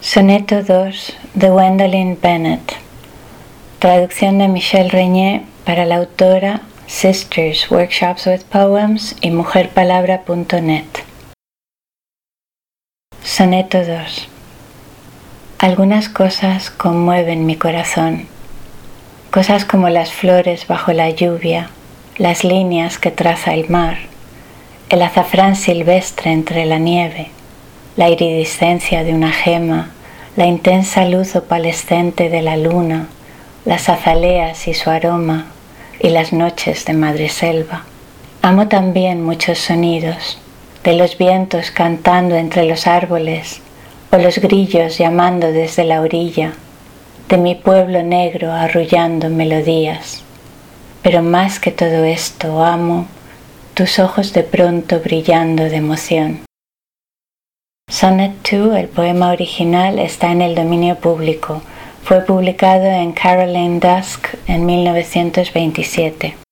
Soneto 2 de Gwendolyn Bennett. Traducción de Michelle Regnier para la autora, Sisters, Workshops with Poems y mujerpalabra.net. Soneto 2. Algunas cosas conmueven mi corazón. Cosas como las flores bajo la lluvia, las líneas que traza el mar, el azafrán silvestre entre la nieve, la iridiscencia de una gema, la intensa luz opalescente de la luna, las azaleas y su aroma, y las noches de madreselva. Amo también muchos sonidos, de los vientos cantando entre los árboles, o los grillos llamando desde la orilla, de mi pueblo negro arrullando melodías. Pero más que todo esto amo tus ojos de pronto brillando de emoción. Sonnet 2, el poema original, está en el dominio público. Fue publicado en Caroline Dusk en 1927.